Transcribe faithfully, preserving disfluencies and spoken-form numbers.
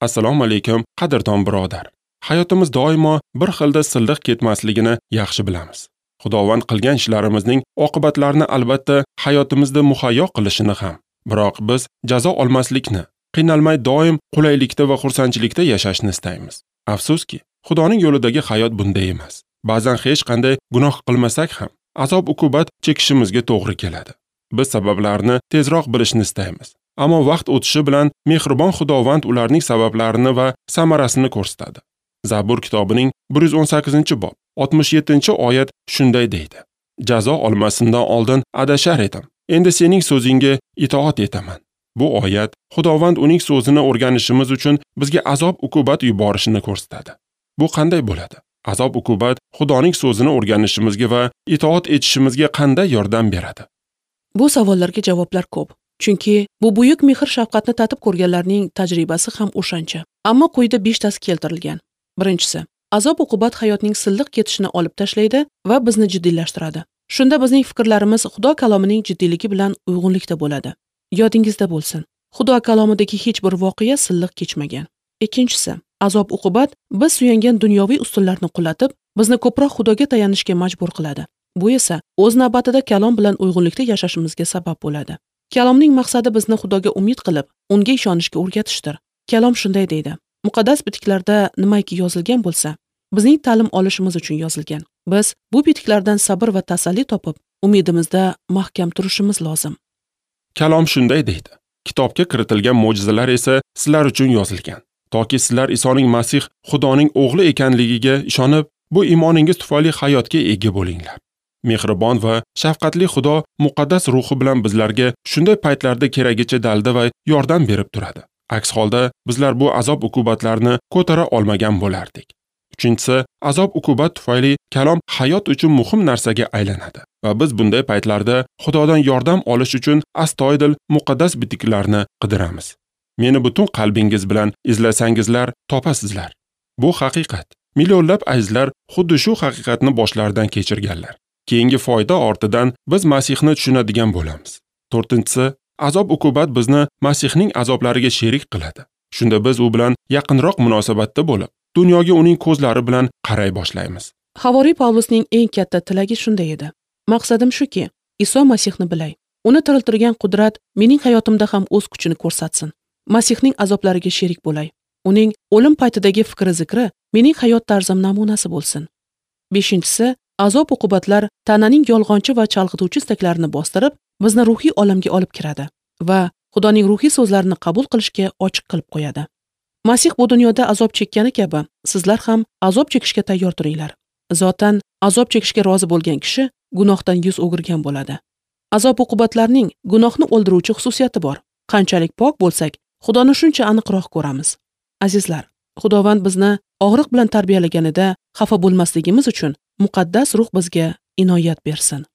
Assalomu alaykum, qadrdon birodar. Hayotimiz doimo bir xilda silliq ketmasligini yaxshi bilamiz. Xudovand qilgan ishlarimizning oqibatlarini albatta hayotimizda muhayyo qilishini ham. Biroq biz jazo olmaslikni, qiynalmay doim qulaylikda va xursandchilikda yashashni istaymiz. Afsuski, Xudoning yo'lidagi hayot bunday emas. Ba'zan hech qanday gunoh qilmasak ham azob-uqubat chekishimizga to'g'ri keladi. Biz sabablarni tezroq bilishni istaymiz. Ammo vaqt o'tishi bilan mehribon Xudovand ularning sabablarini va samarasini ko'rsatadi. Zabur kitobining bir yuz o'n sakkizinchi bob, oltmish yettinchi oyat shunday deydi: Jazo olmasimdan oldin adashar edim. Endi sening so'zingga itoat etaman. Bu oyat Xudovand uning so'zini o'rganishimiz uchun bizga azob-uqubat yuborishini ko'rsatadi. Bu qanday bo'ladi? Azob-uqubat Xudoning so'zini o'rganishimizga va itoat etishimizga qanday yordam beradi? Bu savollarga javoblar ko'p. Chunki bu buyuk mehr-shafqatni tatib ko'rganlarning tajribasi ham o'shancha. Ammo quyida beshtasi keltirilgan. Birinchisi, azob-uqubat hayotning silliq ketishini olib tashlaydi va bizni jiddiylashtiradi. Shunda bizning fikrlarimiz Xudo kalomining jiddiyligi bilan uyg'unlikda bo'ladi. Yodingizda bo'lsin, Xudo kalomidagi hech bir voqea silliq kechmagan. Ikkinchisi, azob-uqubat biz suyangan dunyoviy ustunlarni qulatib, bizni ko'proq Xudoga tayanishga majbur qiladi. Bu esa o'z navbatida kalom bilan uyg'unlikda yashashimizga sabab bo'ladi. Kalomning maqsadi bizni Xudoga umid qilib, unga ishonishga o'rgatishdir. Kalom shunday deydi: Muqaddas bitiklarda nimaiki yozilgan bo'lsa, bizning ta'lim olishimiz uchun yozilgan. Biz bu bitiklardan sabr va tasalli topib, umidimizda mahkam turishimiz lozim. Kalom shunday deydi: Kitobga kiritilgan mo'jizalar esa sizlar uchun yozilgan, toki sizlar Isoning Masih Xudoning o'g'li ekanligiga ishonib, bu imoningiz tufayli hayotga ega bo'linglar. Mehribon va shafqatli Xudo muqaddas ruhi bilan bizlarga shunday paytlarda keragicha dalda va yordam berib turadi. Aks holda bizlar bu azob-uqubatlarni ko'tara olmagan bo'lardik. Uchinchisi, azob-uqubat tufayli kalom hayot uchun muhim narsaga aylanadi va biz bunday paytlarda Xudodan yordam olish uchun astoydil muqaddas bitiklarni qidiramiz. Meni butun qalbingiz bilan izlasangizlar topasizlar. Bu haqiqat. Millionlab azizlar xuddi shu haqiqatni boshlaridan kechirganlar. Keyingi foyda ortidan biz Masihni tushunadigan bo'lamiz. To'rtinchisi, azob-uqubat bizni Masihning azoblariga sherik qiladi. Shunda biz u bilan yaqinroq munosabatda bo'lib, dunyoga uning ko'zlari bilan qaray boshlaymiz. Havoriy Pavlusning eng katta tilagi shunday edi: Maqsadim shuki, Iso Masihni bilay. Uni tiriltirgan qudrat mening hayotimda ham o'z kuchini ko'rsatsin. Masihning azoblariga sherik bo'lay. Uning o'lim paytidagi fikri-zikri mening hayot tarzim namunasi bo'lsin. Beshinchisi, azob-uqubatlar tananing yolg'onchi va chalg'ituvchi istaklarini bostirib, bizni ruhiy olamga olib kiradi va Xudoning ruhiy so'zlarini qabul qilishga ochiq qilib qo'yadi. Masih bu dunyoda azob chekkani kabi, sizlar ham azob chekishga tayyor turinglar. Zotan azob chekishga rozi bo'lgan kishi gunohdan yuz o'girgan bo'ladi. Azob-uqubatlarning gunohni o'ldiruvchi xususiyati bor. Qanchalik pok bo'lsak, Xudoni shuncha aniqroq ko'ramiz. Azizlar, Xudovand bizni og'riq bilan tarbiyalaganida xafa bo'lmasligimiz uchun muqaddas ruh bizga inoyat bersin.